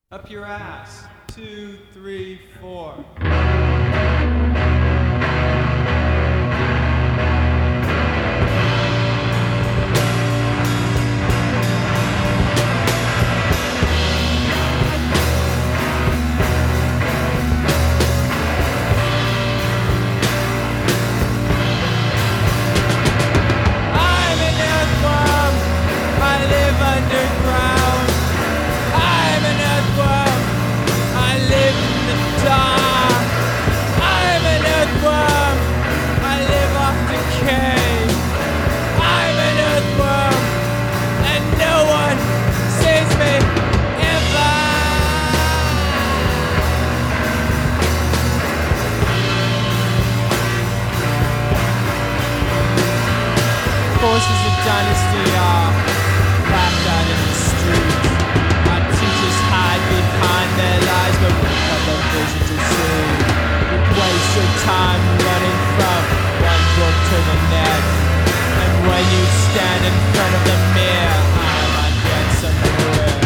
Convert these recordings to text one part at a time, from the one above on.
Up your ass. 2, 3, 4. I'm an earthworm. I live underground. I'm an earthworm. I live in the dark. I'm an earthworm. I live off decay. I'm an earthworm, and no one sees me ever. Forces of dynasty are laughed at in the street. Our teachers hide behind their lies, but we have no vision to see. We waste your time running from one book to the next. And when you stand in front of the mirror, I might get some words.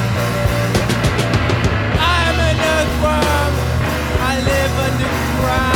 I'm an earthworm. I live underground.